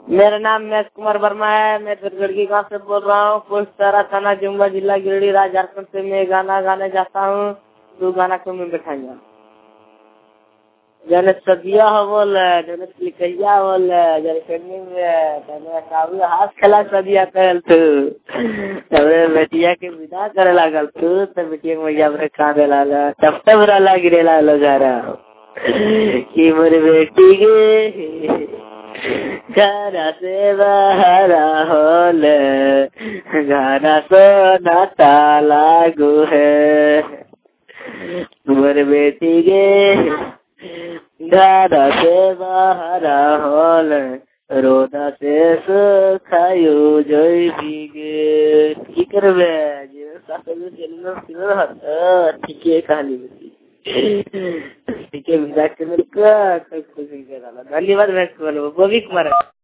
मेरा नाम महेश कुमार वर्मा है। मैं दुर्गढ़ी गांव से बोल रहा हूँ। पोस्ट तारा थाना जुम्बा जिला गिरिडीह राज्य झारखंड से मैं गाना गाने जाता हूँ। तू गाना क्यों में बैठाएंगा? जने सदिया हो बोल, जने लिखैया बोल, जने खेलने में जने काबू हाथ खेला सदिया कहल तू। तबरे बेटिया के विदा करे लागल तू, तब बेटिया के मैया रे कांदे लाला, तब तब रला गिरे लालो जरा कि मोर बेटी गे घर से बाहर होल, घर सोना लागू है। मोर बेटी गे घर से बाहर होल, रोदा से सुखायो जय बिगे। की करबे जे सासु चलनो सिनो हत ठीके कहानी ठीके विदा के मिलका खुशी के। धन्यवाद। बोबी कुमार।